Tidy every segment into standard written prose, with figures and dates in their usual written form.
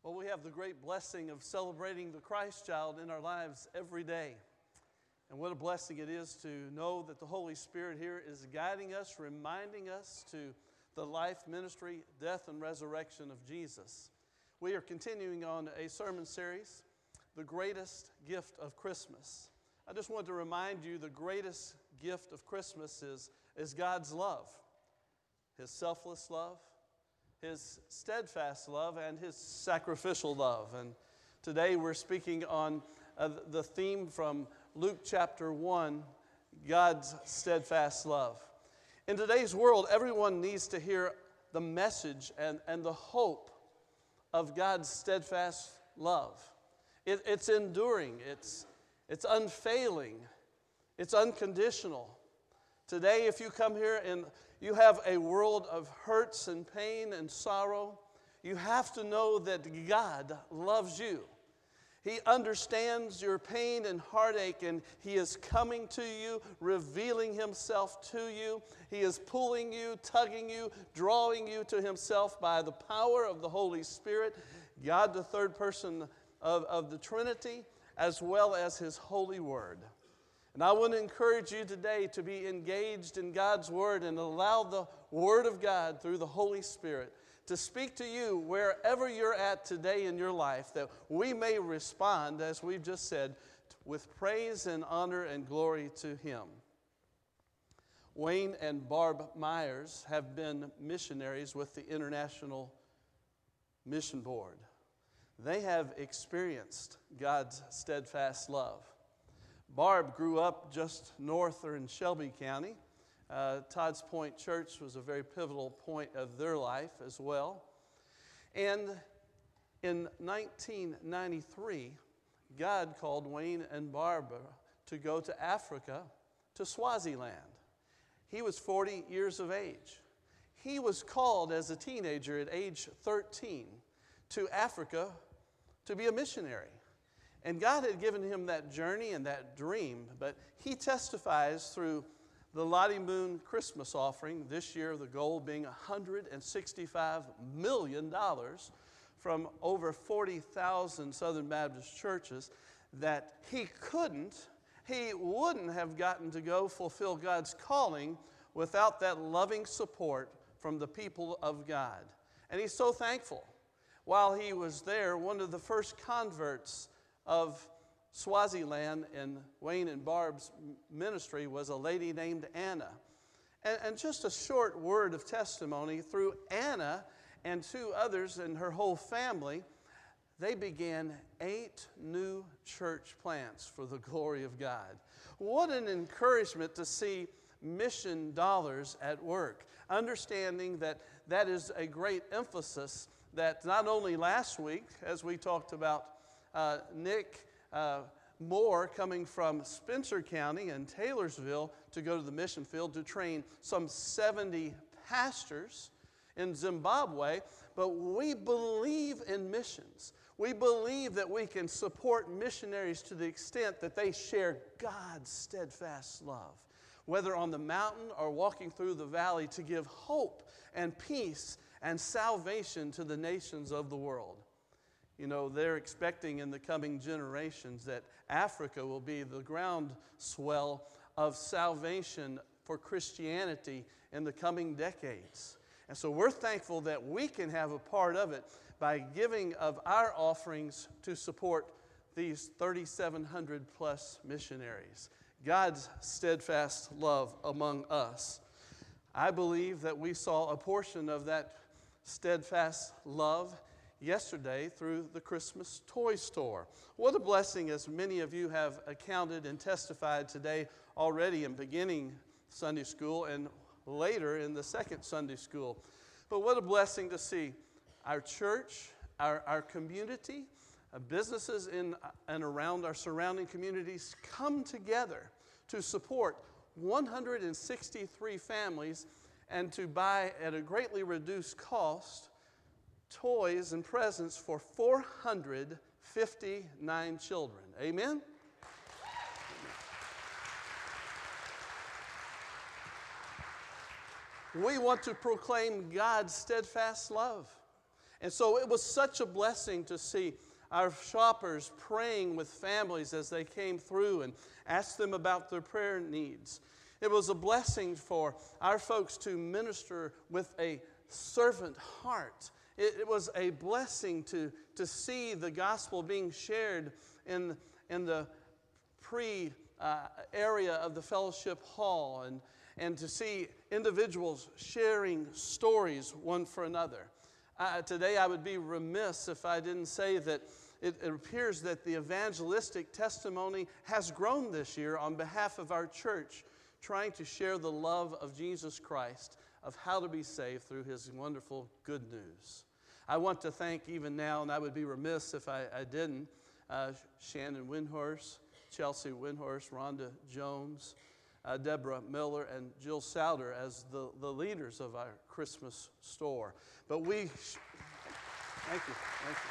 Well, we have the great blessing of celebrating the Christ child in our lives every day. And what a blessing it is to know that the Holy Spirit here is guiding us, reminding us to the life, ministry, death, and resurrection of Jesus. We are continuing on a sermon series, The Greatest Gift of Christmas. I just want to remind you the greatest gift of Christmas is God's love, His selfless love, His steadfast love, and His sacrificial love. And today we're speaking on the theme from Luke chapter 1, God's steadfast love. In today's world, everyone needs to hear the message and the hope of God's steadfast love. It's enduring, it's unfailing, it's unconditional. Today, if you come here and you have a world of hurts and pain and sorrow, you have to know that God loves you. He understands your pain and heartache, and He is coming to you, revealing Himself to you. He is pulling you, tugging you, drawing you to Himself by the power of the Holy Spirit, God, the third person of the Trinity, as well as His holy word. And I want to encourage you today to be engaged in God's Word and allow the Word of God through the Holy Spirit to speak to you wherever you're at today in your life, that we may respond, as we've just said, with praise and honor and glory to Him. Wayne and Barb Myers have been missionaries with the International Mission Board. They have experienced God's steadfast love. Barb grew up just north or in Shelby County. Todd's Point Church was a very pivotal point of their life as well. And in 1993, God called Wayne and Barbara to go to Africa, to Swaziland. He was 40 years of age. He was called as a teenager at age 13 to Africa to be a missionary. And God had given him that journey and that dream, but he testifies through the Lottie Moon Christmas offering, this year the goal being $165 million from over 40,000 Southern Baptist churches, that he wouldn't have gotten to go fulfill God's calling without that loving support from the people of God. And he's so thankful. While he was there, one of the first converts of Swaziland in Wayne and Barb's ministry was a lady named Anna. And just a short word of testimony, through Anna and two others and her whole family, they began 8 new church plants for the glory of God. What an encouragement to see mission dollars at work, understanding that that is a great emphasis, that not only last week, as we talked about Nick Moore coming from Spencer County and Taylorsville to go to the mission field to train some 70 pastors in Zimbabwe, but we believe in missions. We believe that we can support missionaries to the extent that they share God's steadfast love, whether on the mountain or walking through the valley, to give hope and peace and salvation to the nations of the world. You know, they're expecting in the coming generations that Africa will be the groundswell of salvation for Christianity in the coming decades. And so we're thankful that we can have a part of it by giving of our offerings to support these 3,700 plus missionaries. God's steadfast love among us. I believe that we saw a portion of that steadfast love yesterday through the Christmas toy store. What a blessing, as many of you have accounted and testified today already in beginning Sunday school and later in the second Sunday school. But what a blessing to see our church, our community, businesses in and around our surrounding communities come together to support 163 families and to buy at a greatly reduced cost toys and presents for 459 children. Amen? We want to proclaim God's steadfast love. And so it was such a blessing to see our shoppers praying with families as they came through and asked them about their prayer needs. It was a blessing for our folks to minister with a servant heart. It was a blessing to see the gospel being shared in the area of the fellowship hall, and to see individuals sharing stories one for another. Today I would be remiss if I didn't say that it appears that the evangelistic testimony has grown this year on behalf of our church, trying to share the love of Jesus Christ, of how to be saved through His wonderful good news. I want to thank even now, and I would be remiss if I didn't, Shannon Windhorst, Chelsea Windhorst, Rhonda Jones, Deborah Miller, and Jill Souter as the leaders of our Christmas store. But thank you, thank you.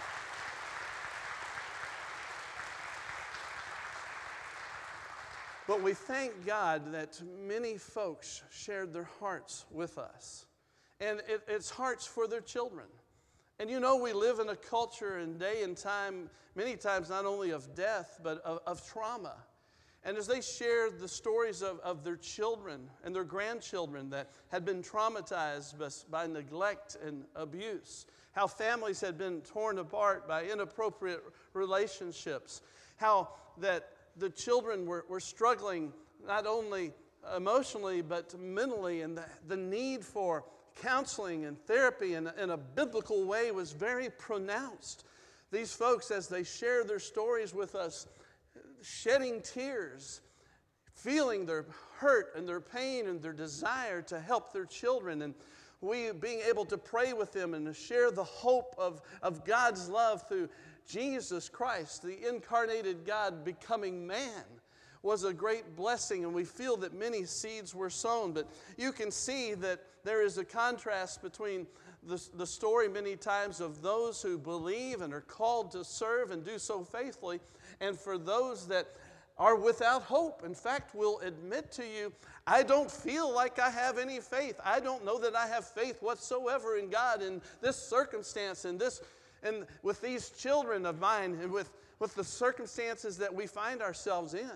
But we thank God that many folks shared their hearts with us. And it's hearts for their children. And you know, we live in a culture and day and time, many times not only of death, but of trauma. And as they shared the stories of their children and their grandchildren that had been traumatized by neglect and abuse, how families had been torn apart by inappropriate relationships, how that the children were struggling not only emotionally but mentally, and the need for counseling and therapy in a biblical way was very pronounced. These folks, as they shared their stories with us, shedding tears, feeling their hurt and their pain and their desire to help their children, and we being able to pray with them and to share the hope of God's love through Jesus Christ, the incarnated God becoming man, was a great blessing, and we feel that many seeds were sown. But you can see that there is a contrast between the story many times of those who believe and are called to serve and do so faithfully, and for those that are without hope. In fact, will admit to you, I don't feel like I have any faith. I don't know that I have faith whatsoever in God in this circumstance, and with these children of mine, and with the circumstances that we find ourselves in.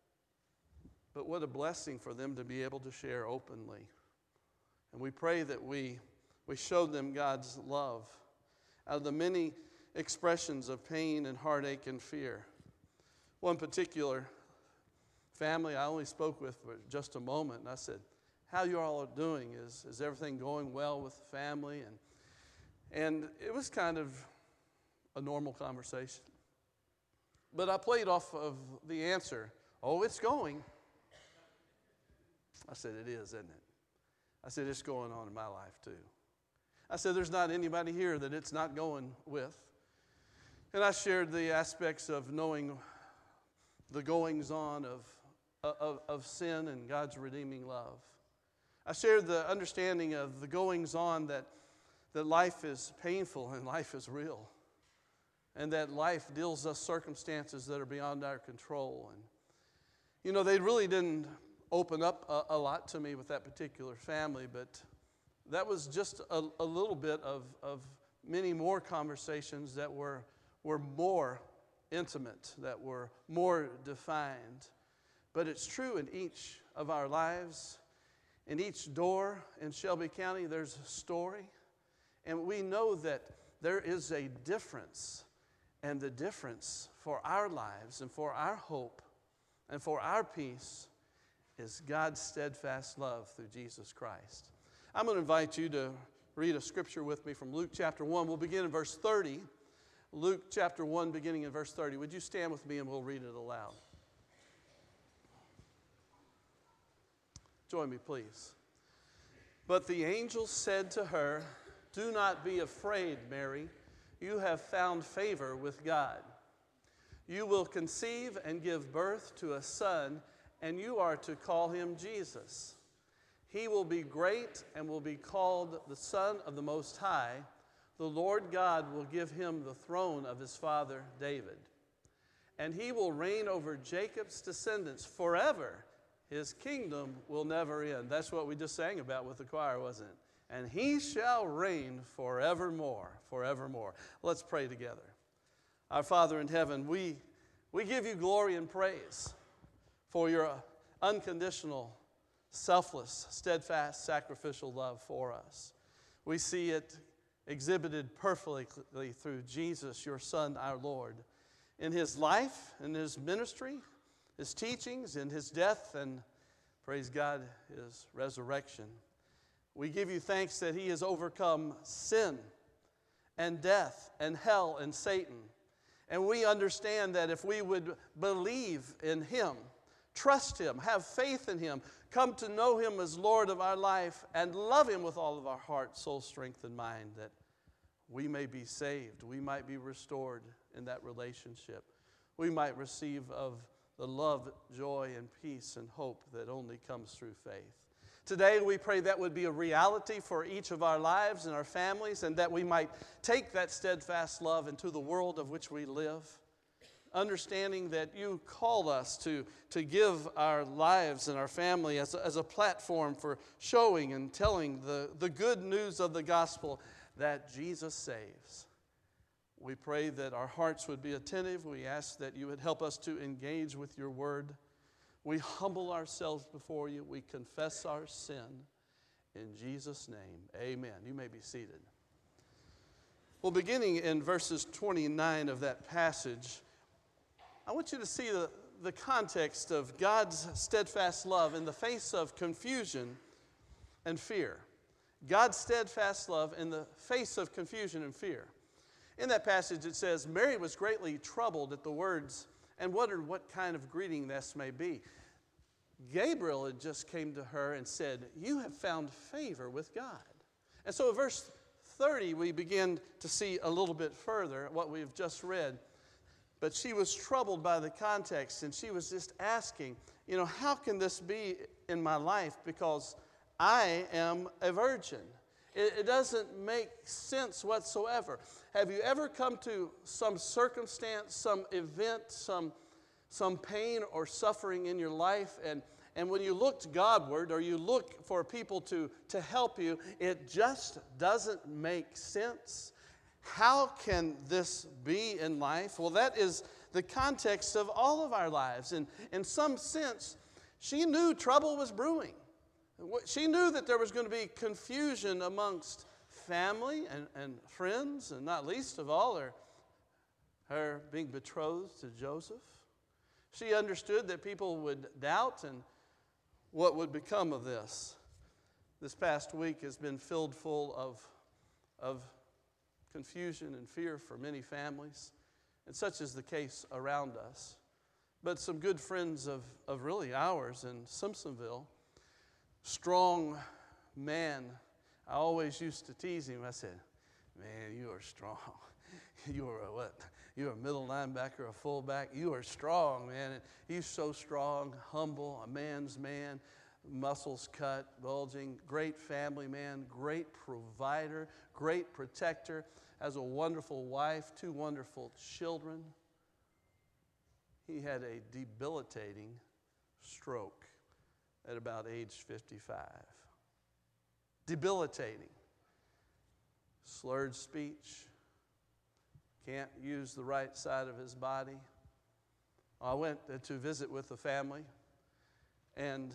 But what a blessing for them to be able to share openly. And we pray that we showed them God's love out of the many expressions of pain and heartache and fear. One particular family I only spoke with for just a moment, and I said, how you all are doing? Is everything going well with the family? And it was kind of a normal conversation. But I played off of the answer, oh, it's going. I said, it is, isn't it? I said, it's going on in my life too. I said, there's not anybody here that it's not going with. And I shared the aspects of knowing the goings on of sin and God's redeeming love. I shared the understanding of the goings on that life is painful and life is real. And that life deals us circumstances that are beyond our control. And, you know, they really didn't open up a lot to me with that particular family, but that was just a little bit of many more conversations that were more intimate, that were more defined. But it's true in each of our lives. In each door in Shelby County, there's a story. And we know that there is a difference. And the difference for our lives and for our hope and for our peace is God's steadfast love through Jesus Christ. I'm going to invite you to read a scripture with me from Luke chapter 1. We'll begin in verse 30. Luke chapter 1, beginning in verse 30. Would you stand with me and we'll read it aloud? Join me, please. But the angel said to her, do not be afraid, Mary. You have found favor with God. You will conceive and give birth to a son, and you are to call him Jesus. He will be great and will be called the Son of the Most High. The Lord God will give him the throne of his father David. And he will reign over Jacob's descendants forever. His kingdom will never end. That's what we just sang about with the choir, wasn't it? and he shall reign forevermore, forevermore. Let's pray together. Our Father in heaven, we give you glory and praise for your unconditional, selfless, steadfast, sacrificial love for us. We see it exhibited perfectly through Jesus, your Son, our Lord, in his life, in his ministry, his teachings, in his death, and praise God, his resurrection. We give you thanks that he has overcome sin and death and hell and Satan. And we understand that if we would believe in him, trust him, have faith in him, come to know him as Lord of our life, and love him with all of our heart, soul, strength, and mind, that we may be saved, we might be restored in that relationship. We might receive of the love, joy, and peace and hope that only comes through faith. Today we pray that would be a reality for each of our lives and our families, and that we might take that steadfast love into the world of which we live, understanding that you called us to give our lives and our family as a platform for showing and telling the good news of the gospel that Jesus saves. We pray that our hearts would be attentive. We ask that you would help us to engage with your word. We humble ourselves before you. We confess our sin. In Jesus' name, amen. You may be seated. Well, beginning in verses 29 of that passage, I want you to see the context of God's steadfast love in the face of confusion and fear. God's steadfast love in the face of confusion and fear. In that passage it says, Mary was greatly troubled at the words and wondered what kind of greeting this may be. Gabriel had just came to her and said, you have found favor with God. And so in verse 30 we begin to see a little bit further what we've just read. But she was troubled by the context, and she was just asking, how can this be in my life, because I am a virgin? It doesn't make sense whatsoever. Have you ever come to some circumstance, some event, some pain or suffering in your life, and when you looked Godward or you look for people to help you, it just doesn't make sense? How can this be in life? Well, that is the context of all of our lives. And in some sense, she knew trouble was brewing. She knew that there was going to be confusion amongst family and friends, and not least of all her being betrothed to Joseph. She understood that people would doubt and what would become of this. This past week has been filled full of confusion and fear for many families, and such is the case around us. But some good friends of really ours in Simpsonville, strong man, I always used to tease him. I said, man, you are strong. You are a what? You're a middle linebacker, a fullback. You are strong, man. And he's so strong, humble, a man's man, muscles cut, bulging, great family man, great provider, great protector, has a wonderful wife, 2 wonderful children. He had a debilitating stroke at about age 55. Debilitating. Slurred speech. Can't use the right side of his body. I went to visit with the family, and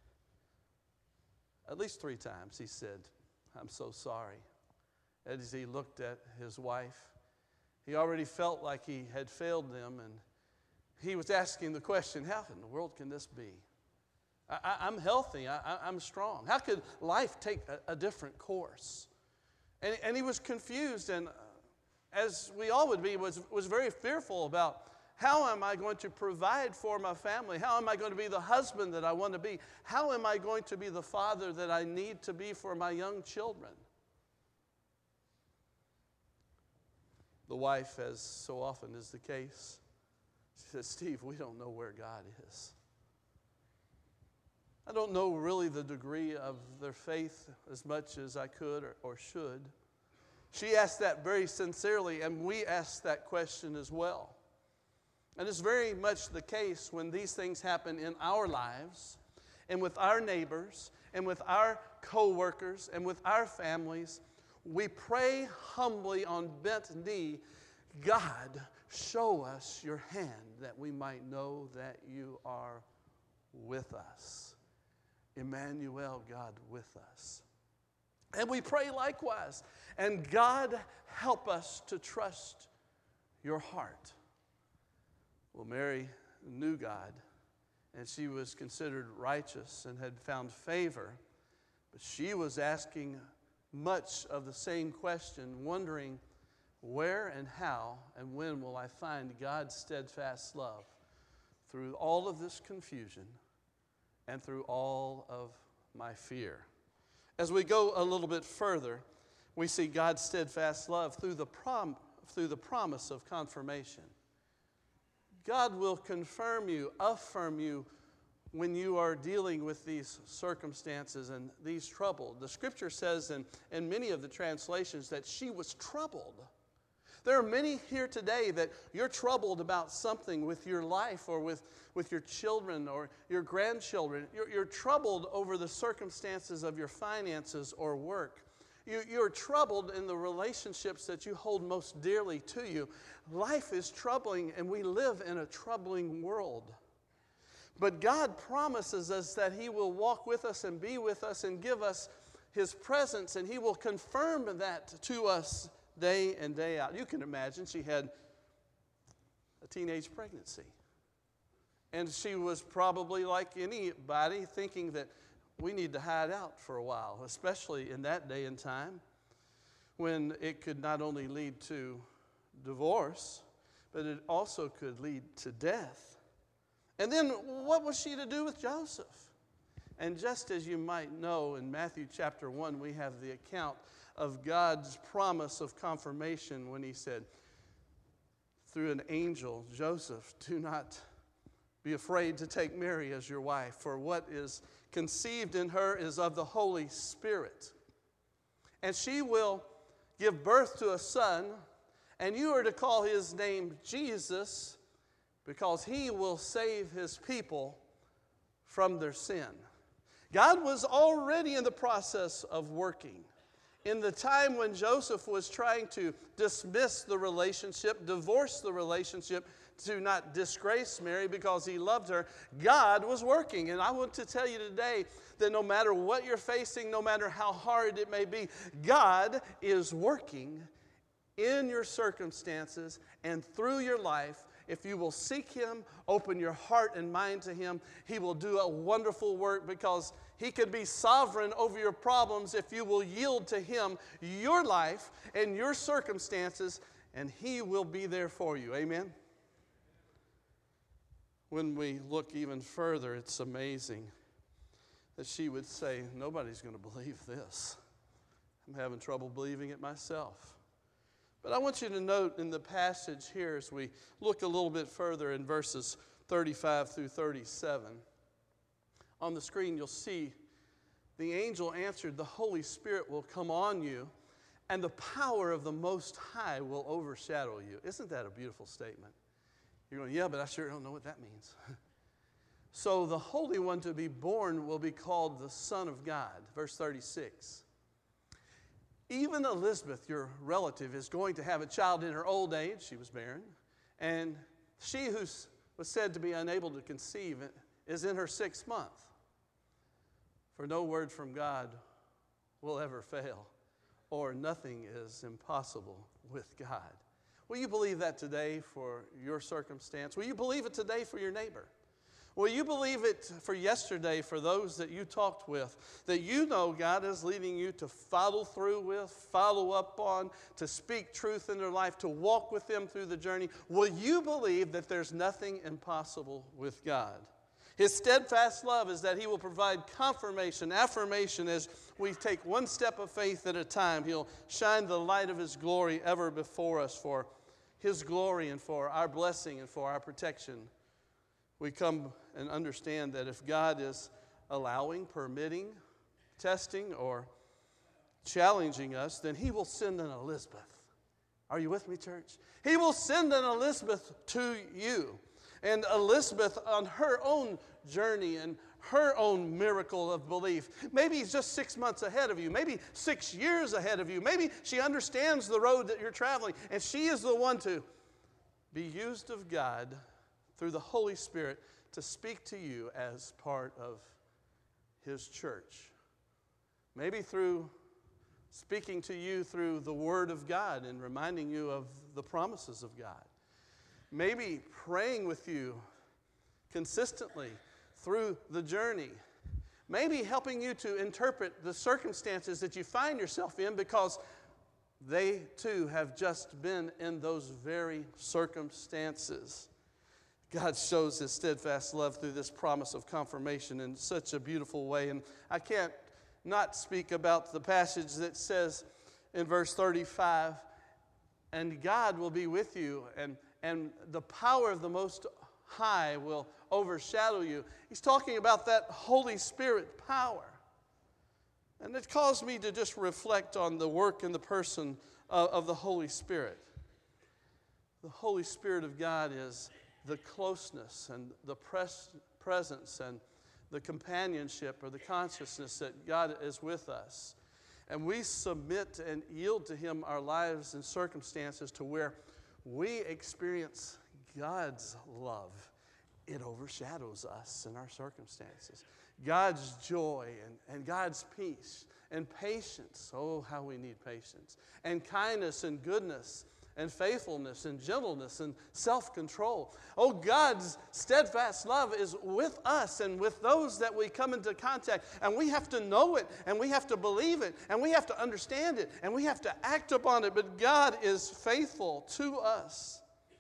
at least 3 times he said, I'm so sorry. As he looked at his wife, he already felt like he had failed them, and he was asking the question, how in the world can this be? I'm healthy, I'm strong. How could life take a different course? And he was confused, and as we all would be, was very fearful about, how am I going to provide for my family? How am I going to be the husband that I want to be? How am I going to be the father that I need to be for my young children? The wife, as so often is the case, she said, Steve, we don't know where God is. I don't know really the degree of their faith as much as I could or should. She asked that very sincerely, and we asked that question as well. And it's very much the case when these things happen in our lives. and with our neighbors and with our co-workers and with our families, we pray humbly on bent knee, God, show us your hand that we might know that you are with us. Emmanuel, God with us. And we pray likewise, and God, help us to trust your heart. Well, Mary knew God, and she was considered righteous and had found favor, but she was asking much of the same question, wondering where and how and when will I find God's steadfast love through all of this confusion and through all of my fear. As we go a little bit further, we see God's steadfast love through the promise of confirmation. God will confirm you, affirm you when you are dealing with these circumstances and these troubles. The scripture says in many of the translations that she was troubled. There are many here today that you're troubled about something with your life or with your children or your grandchildren. You're troubled over the circumstances of your finances or work. You're troubled in the relationships that you hold most dearly to you. Life is troubling, and we live in a troubling world. But God promises us that He will walk with us and be with us and give us His presence, and He will confirm that to us day in, day out. You can imagine she had a teenage pregnancy. And she was probably like anybody thinking that we need to hide out for a while, especially in that day and time when it could not only lead to divorce, but it also could lead to death. And then what was she to do with Joseph? And just as you might know, in Matthew chapter 1, we have the account of God's promise of confirmation when He said, through an angel, Joseph, do not be afraid to take Mary as your wife, for what is conceived in her is of the Holy Spirit. And she will give birth to a son, and you are to call his name Jesus, because he will save his people from their sin. God was already in the process of working. In the time when Joseph was trying to dismiss the relationship, divorce the relationship, to not disgrace Mary because he loved her, God was working. And I want to tell you today that no matter what you're facing, no matter how hard it may be, God is working in your circumstances and through your life. If you will seek Him, open your heart and mind to Him, He will do a wonderful work, because He can be sovereign over your problems if you will yield to Him your life and your circumstances, and He will be there for you. Amen? When we look even further, it's amazing that she would say, nobody's going to believe this. I'm having trouble believing it myself. But I want you to note in the passage here, as we look a little bit further in verses 35 through 37, on the screen you'll see the angel answered, the Holy Spirit will come on you, and the power of the Most High will overshadow you. Isn't that a beautiful statement? You're going, yeah, but I sure don't know what that means. So the Holy One to be born will be called the Son of God. Verse 36. Even Elizabeth, your relative, is going to have a child in her old age. She was barren. And she who was said to be unable to conceive is in her 6th month. For no word from God will ever fail, or nothing is impossible with God. Will you believe that today for your circumstance? Will you believe it today for your neighbor? Will you believe it for yesterday for those that you talked with, that you know God is leading you to follow through with, follow up on, to speak truth in their life, to walk with them through the journey? Will you believe that there's nothing impossible with God? His steadfast love is that He will provide confirmation, affirmation as we take one step of faith at a time. He'll shine the light of His glory ever before us for His glory and for our blessing and for our protection. We come and understand that if God is allowing, permitting, testing, or challenging us, then He will send an Elizabeth. Are you with me, church? He will send an Elizabeth to you. And Elizabeth, on her own journey and her own miracle of belief, maybe he's just 6 months ahead of you, maybe 6 years ahead of you, maybe she understands the road that you're traveling, and she is the one to be used of God through the Holy Spirit to speak to you as part of His church. Maybe through speaking to you through the Word of God and reminding you of the promises of God. Maybe praying with you consistently through the journey. Maybe helping you to interpret the circumstances that you find yourself in because they too have just been in those very circumstances. God shows His steadfast love through this promise of confirmation in such a beautiful way. And I can't not speak about the passage that says in verse 35, and God will be with you, and the power of the Most High will overshadow you. He's talking about that Holy Spirit power. And it caused me to just reflect on the work and the person of the Holy Spirit. The Holy Spirit of God is the closeness and the presence and the companionship or the consciousness that God is with us. And we submit and yield to Him our lives and circumstances to where we experience God's love. It overshadows us in our circumstances. God's joy and God's peace and patience. Oh, how we need patience. And kindness and goodness and faithfulness and gentleness and self-control. Oh, God's steadfast love is with us and with those that we come into contact. And we have to know it, and we have to believe it, and we have to understand it, and we have to act upon it. But God is faithful to us.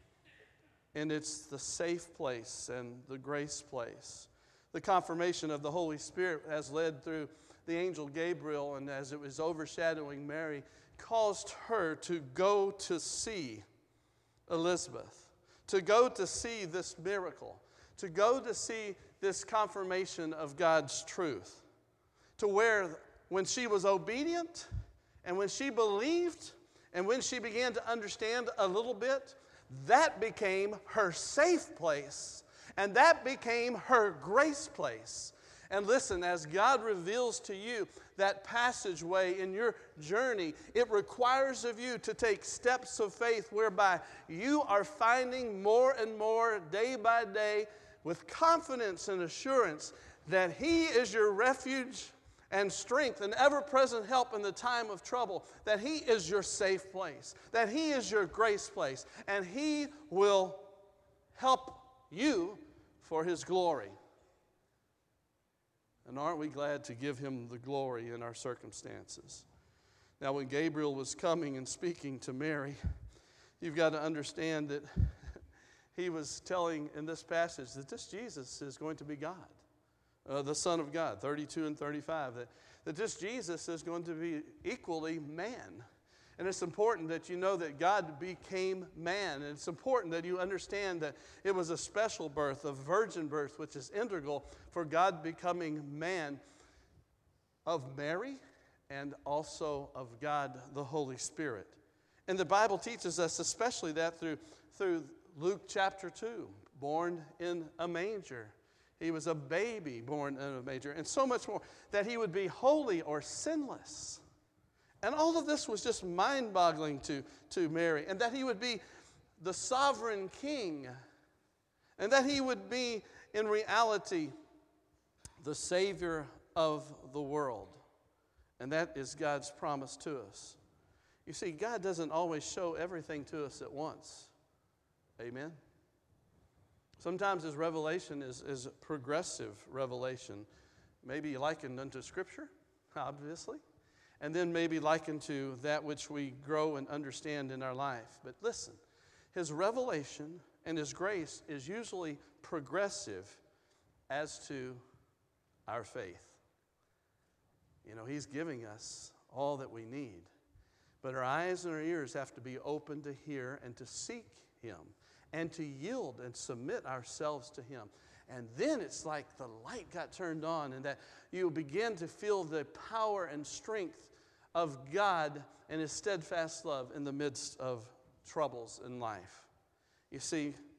And it's the safe place and the grace place. The confirmation of the Holy Spirit has led through the angel Gabriel, and as it was overshadowing Mary, caused her to go to see Elizabeth, to go to see this miracle, to go to see this confirmation of God's truth, to where when she was obedient and when she believed and when she began to understand a little bit, that became her safe place, and that became her grace place. And listen, as God reveals to you that passageway in your journey, it requires of you to take steps of faith whereby you are finding more and more day by day with confidence and assurance that He is your refuge and strength and ever-present help in the time of trouble, that He is your safe place, that He is your grace place, and He will help you for His glory. And aren't we glad to give Him the glory in our circumstances? Now, when Gabriel was coming and speaking to Mary, you've got to understand that he was telling in this passage that this Jesus is going to be God, the Son of God, 32 and 35, that this Jesus is going to be equally man. And it's important that you know that God became man. And it's important that you understand that it was a special birth, a virgin birth, which is integral for God becoming man of Mary and also of God the Holy Spirit. And the Bible teaches us especially that through Luke chapter 2, born in a manger. He was a baby born in a manger, and so much more, that He would be holy or sinless. And all of this was just mind-boggling to Mary. And that He would be the sovereign King. And that He would be, in reality, the Savior of the world. And that is God's promise to us. You see, God doesn't always show everything to us at once. Amen? Sometimes His revelation is progressive revelation. Maybe likened unto Scripture, obviously. And then maybe likened to that which we grow and understand in our life. But listen, His revelation and His grace is usually progressive as to our faith. You know, He's giving us all that we need. But our eyes and our ears have to be open to hear and to seek Him and to yield and submit ourselves to Him. And then it's like the light got turned on and that you begin to feel the power and strength of God and His steadfast love in the midst of troubles in life. You see,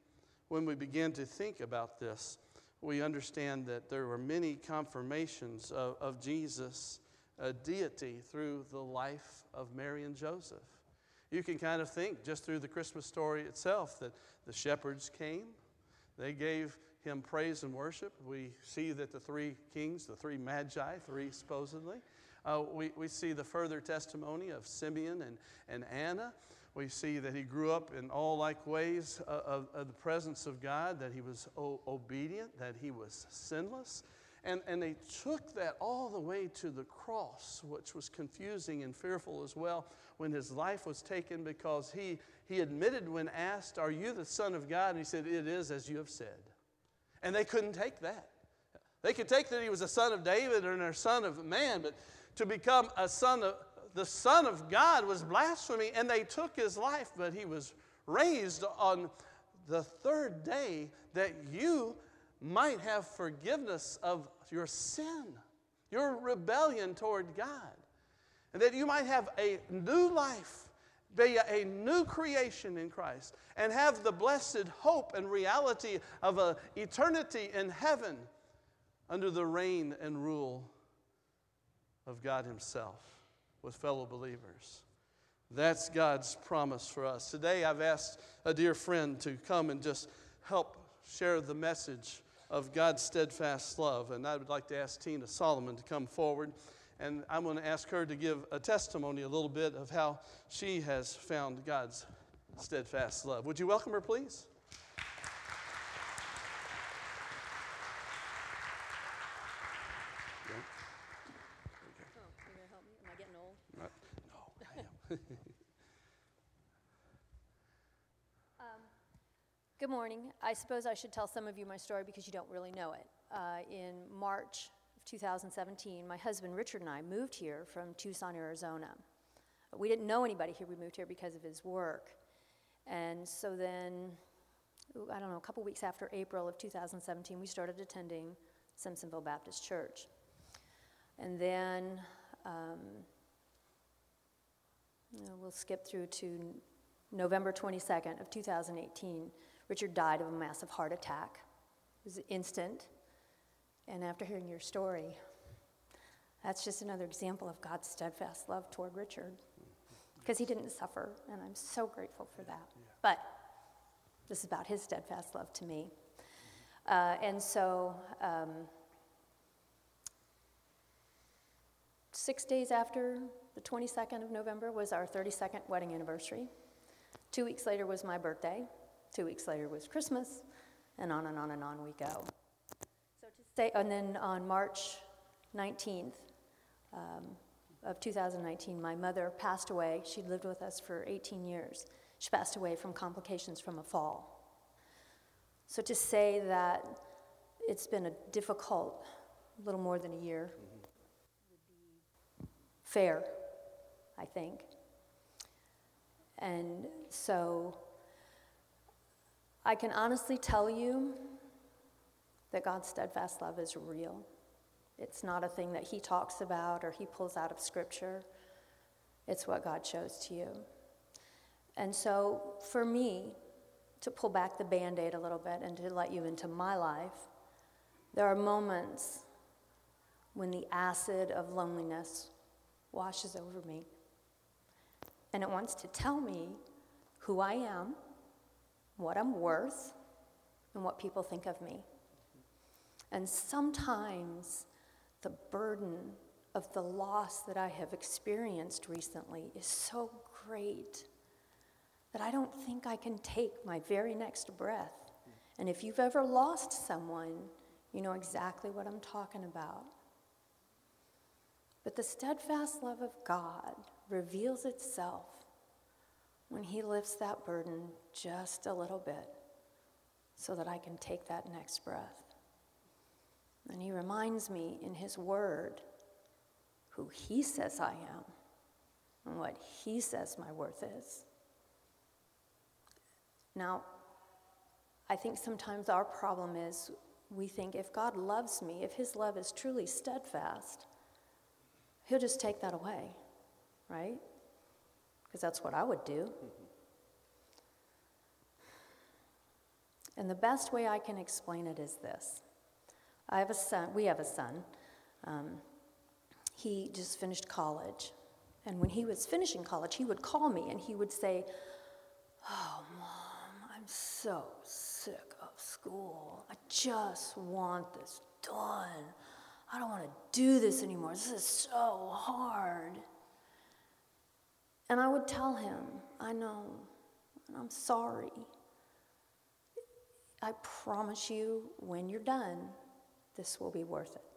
when we begin to think about this, we understand that there were many confirmations of Jesus' deity through the life of Mary and Joseph. You can kind of think just through the Christmas story itself that the shepherds came. They gave him praise and worship. We see that the three kings, the three magi, three supposedly. We see the further testimony of Simeon and Anna. We see that he grew up in all like ways of the presence of God, that he was obedient, that he was sinless. And they took that all the way to the cross, which was confusing and fearful as well when his life was taken, because he admitted when asked, "Are you the Son of God?" And he said, "It is as you have said." And they couldn't take that. They could take that he was a son of David and a son of man, but to become the Son of God was blasphemy, and they took his life, but he was raised on the third day that you might have forgiveness of your sin, your rebellion toward God, and that you might have a new life, be a new creation in Christ, and have the blessed hope and reality of an eternity in heaven under the reign and rule of God himself with fellow believers. That's God's promise for us. Today I've asked a dear friend to come and just help share the message of God's steadfast love. And I would like to ask Tina Solomon to come forward. And I'm going to ask her to give a testimony a little bit of how she has found God's steadfast love. Would you welcome her, please? Good morning. I suppose I should tell some of you my story because you don't really know it. In March of 2017, my husband Richard and I moved here from Tucson, Arizona. We didn't know anybody here. We moved here because of his work. And so then, I don't know, a couple weeks after April of 2017, we started attending Simpsonville Baptist Church. And then we'll skip through to November 22nd of 2018. Richard died of a massive heart attack. It was instant. And after hearing your story, that's just another example of God's steadfast love toward Richard, because he didn't suffer, and I'm so grateful for that. But this is about his steadfast love to me. And so 6 days after the 22nd of November was our 32nd wedding anniversary. 2 weeks later was my birthday. 2 weeks later was Christmas, and on and on and on we go. So to say, and then on March 19th of 2019, my mother passed away. She'd lived with us for 18 years. She passed away from complications from a fall. So to say that it's been a difficult, little more than a year, would be fair, I think. And so I can honestly tell you that God's steadfast love is real. It's not a thing that he talks about or he pulls out of Scripture. It's what God shows to you. And so for me, to pull back the Band-Aid a little bit and to let you into my life, there are moments when the acid of loneliness washes over me. And it wants to tell me who I am, what I'm worth, and what people think of me. And sometimes the burden of the loss that I have experienced recently is so great that I don't think I can take my very next breath. And if you've ever lost someone, you know exactly what I'm talking about. But the steadfast love of God reveals itself when he lifts that burden just a little bit so that I can take that next breath. And he reminds me in his word who he says I am and what he says my worth is. Now, I think sometimes our problem is we think if God loves me, if his love is truly steadfast, he'll just take that away, right? Because that's what I would do. And the best way I can explain it is this. I have a son, we have a son. He just finished college. And when he was finishing college, he would call me and he would say, "Oh, Mom, I'm so sick of school. I just want this done. I don't want to do this anymore. This is so hard." And I would tell him, "I know, and I'm sorry. I promise you, when you're done, this will be worth it."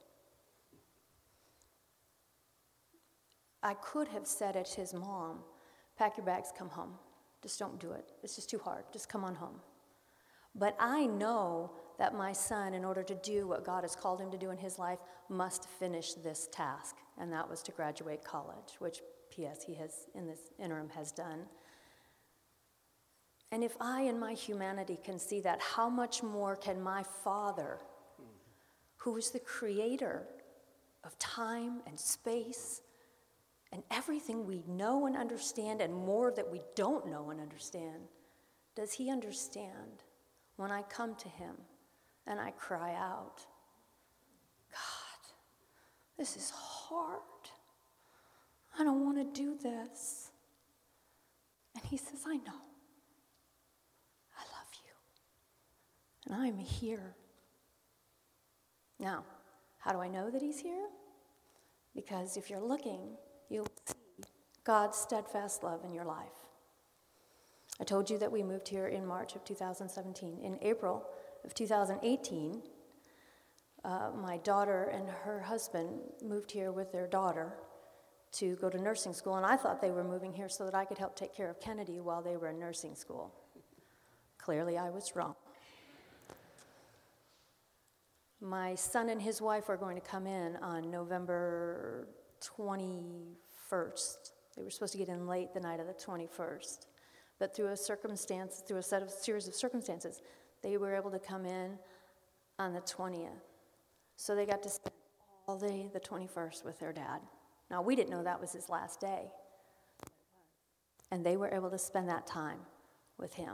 I could have said at his mom, "Pack your bags, come home. Just don't do it. It's just too hard. Just come on home." But I know that my son, in order to do what God has called him to do in his life, must finish this task, and that was to graduate college, which, P.S., he has, in this interim, has done. And if I, in my humanity, can see that, how much more can my Father, who is the creator of time and space and everything we know and understand and more that we don't know and understand, does he understand when I come to him and I cry out, "God, this is hard. I don't want to do this." And he says, "I know. I love you. And I'm here." Now, how do I know that he's here? Because if you're looking, you'll see God's steadfast love in your life. I told you that we moved here in March of 2017. In April of 2018, my daughter and her husband moved here with their daughter to go to nursing school, and I thought they were moving here so that I could help take care of Kennedy while they were in nursing school. Clearly, I was wrong. My son and his wife are going to come in on November 21st. They were supposed to get in late the night of the 21st. But through a series of circumstances, they were able to come in on the 20th. So they got to spend all day the 21st with their dad. Now, we didn't know that was his last day. And they were able to spend that time with him.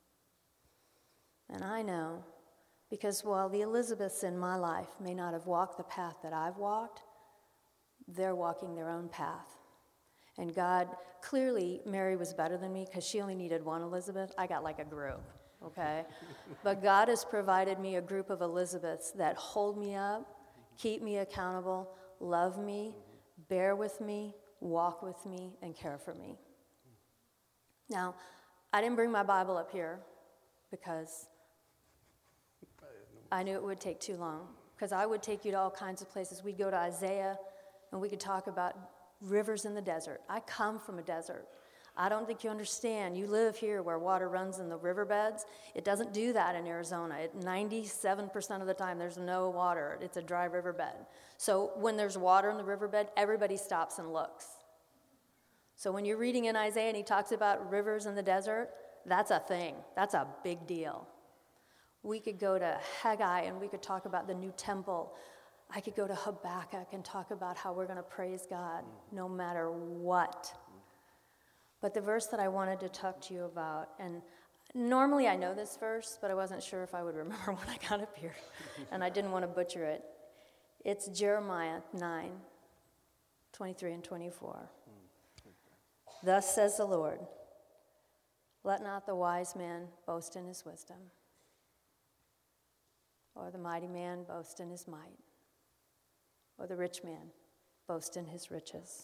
And I know, because while the Elizabeths in my life may not have walked the path that I've walked, they're walking their own path. And God, clearly, Mary was better than me because she only needed one Elizabeth. I got like a group, okay? But God has provided me a group of Elizabeths that hold me up, keep me accountable, love me, bear with me, walk with me, and care for me. Now, I didn't bring my Bible up here because I knew it would take too long, because I would take you to all kinds of places. We'd go to Isaiah, and we could talk about rivers in the desert. I come from a desert. I don't think you understand. You live here where water runs in the riverbeds. It doesn't do that in Arizona. 97% of the time, there's no water. It's a dry riverbed. So when there's water in the riverbed, everybody stops and looks. So when you're reading in Isaiah and he talks about rivers in the desert, that's a thing. That's a big deal. We could go to Haggai and we could talk about the new temple. I could go to Habakkuk and talk about how we're going to praise God no matter what. But the verse that I wanted to talk to you about, and normally I know this verse, but I wasn't sure if I would remember when I got up here, and I didn't want to butcher it. It's Jeremiah 9:23 and 24. Thus says the Lord, let not the wise man boast in his wisdom, or the mighty man boast in his might, or the rich man boast in his riches.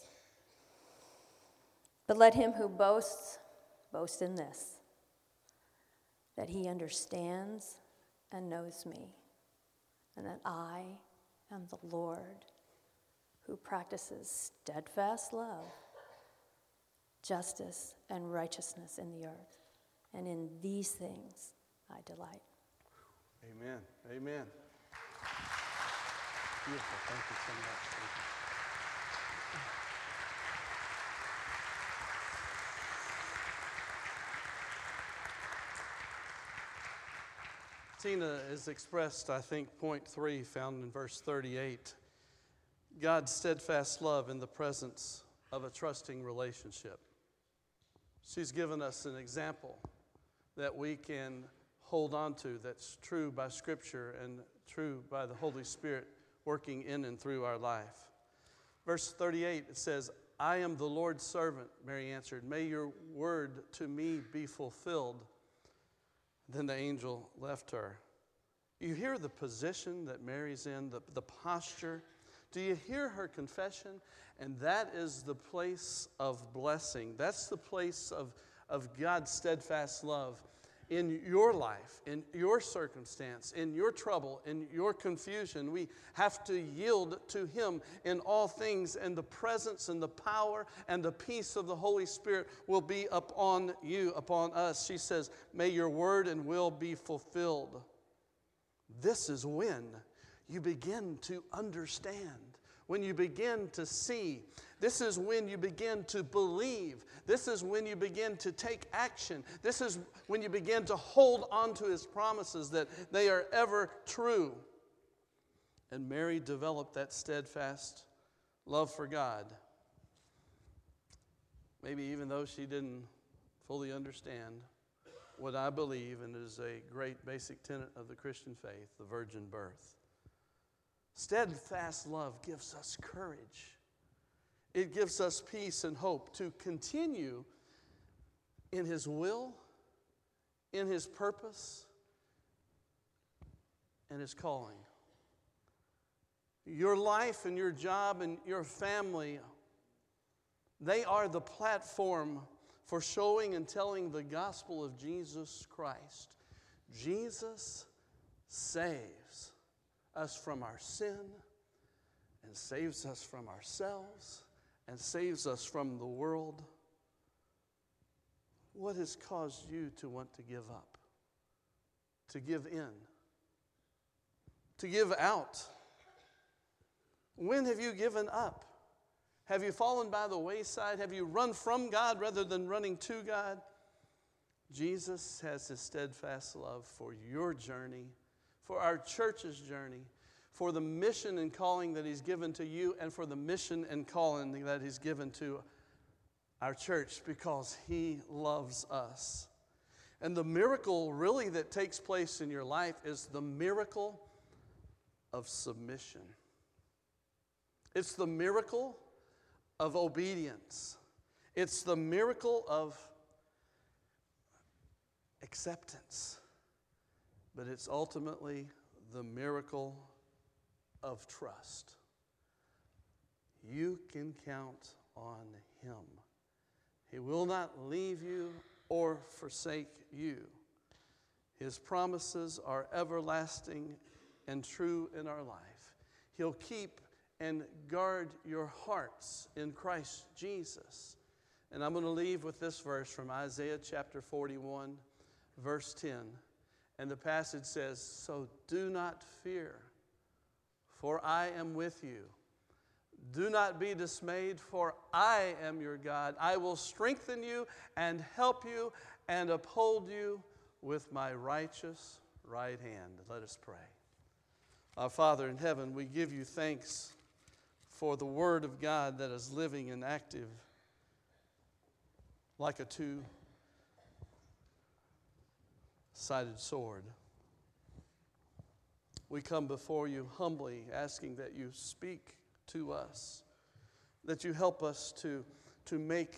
But let him who boasts, boast in this, that he understands and knows me, and that I am the Lord who practices steadfast love, justice, and righteousness in the earth. And in these things I delight. Amen. Amen. Beautiful. Thank you so much. Thank you. Tina has expressed, I think, point 3 found in verse 38. God's steadfast love in the presence of a trusting relationship. She's given us an example that we can hold on to that's true by Scripture and true by the Holy Spirit working in and through our life. Verse 38, it says, I am the Lord's servant, Mary answered. May your word to me be fulfilled. Then the angel left her. You hear the position that Mary's in, the posture. Do you hear her confession? And that is the place of blessing. That's the place of God's steadfast love in your life, in your circumstance, in your trouble, in your confusion. We have to yield to Him in all things, and the presence and the power and the peace of the Holy Spirit will be upon you, upon us. She says, may your word and will be fulfilled. This is when you begin to understand, when you begin to see. This is when you begin to believe. This is when you begin to take action. This is when you begin to hold on to His promises, that they are ever true. And Mary developed that steadfast love for God. Maybe even though she didn't fully understand what I believe, and is a great basic tenet of the Christian faith, the virgin birth. Steadfast love gives us courage. It gives us peace and hope to continue in His will, in His purpose, and His calling. Your life and your job and your family, they are the platform for showing and telling the gospel of Jesus Christ. Jesus saves us from our sin, and saves us from ourselves, and saves us from the world. What has caused you to want to give up, to give in, to give out? When have you given up? Have you fallen by the wayside? Have you run from God rather than running to God? Jesus has His steadfast love for your journey, for our church's journey, for the mission and calling that He's given to you, and for the mission and calling that He's given to our church, because He loves us. And the miracle really that takes place in your life is the miracle of submission. It's the miracle of obedience. It's the miracle of acceptance. But it's ultimately the miracle of trust. You can count on Him. He will not leave you or forsake you. His promises are everlasting and true in our life. He'll keep and guard your hearts in Christ Jesus. And I'm going to leave with this verse from Isaiah chapter 41, verse 10. And the passage says, so do not fear, for I am with you. Do not be dismayed, for I am your God. I will strengthen you and help you and uphold you with my righteous right hand. Let us pray. Our Father in heaven, we give you thanks for the Word of God that is living and active like a two-sided sword. We come before you humbly, asking that you speak to us, that you help us to make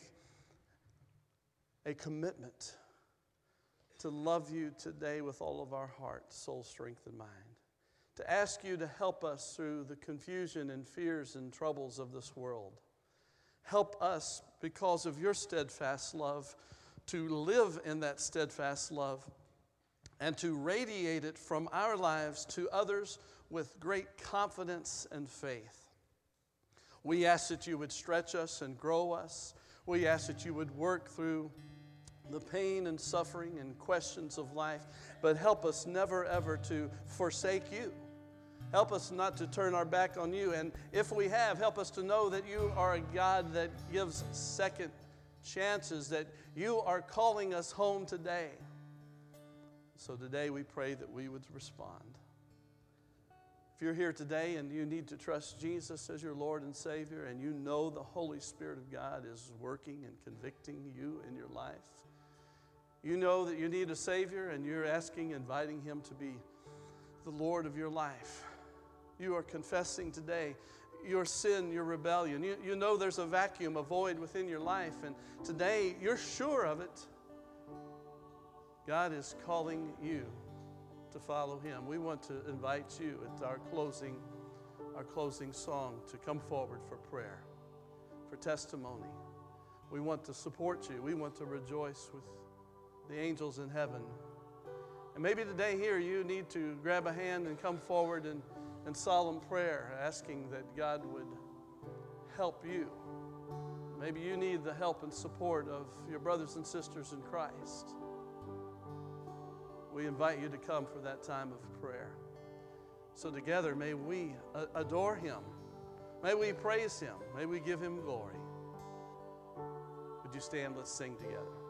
a commitment to love you today with all of our heart, soul, strength, and mind. To ask you to help us through the confusion and fears and troubles of this world. Help us, because of your steadfast love, to live in that steadfast love and to radiate it from our lives to others with great confidence and faith. We ask that you would stretch us and grow us. We ask that you would work through the pain and suffering and questions of life, but help us never ever to forsake you. Help us not to turn our back on you. And if we have, help us to know that you are a God that gives second chances, that you are calling us home today. So today we pray that we would respond. If you're here today and you need to trust Jesus as your Lord and Savior, and you know the Holy Spirit of God is working and convicting you in your life, You know that you need a Savior, and you're inviting Him to be the Lord of your life. You are confessing today your sin, your rebellion. You know there's a vacuum, a void within your life, and today you're sure of it. God is calling you to follow Him. We want to invite you at our closing song to come forward for prayer, for testimony. We want to support you. We want to rejoice with the angels in heaven. And maybe today here you need to grab a hand and come forward in solemn prayer, asking that God would help you. Maybe you need the help and support of your brothers and sisters in Christ. We invite you to come for that time of prayer. So together, may we adore Him. May we praise Him. May we give Him glory. Would you stand? Let's sing together.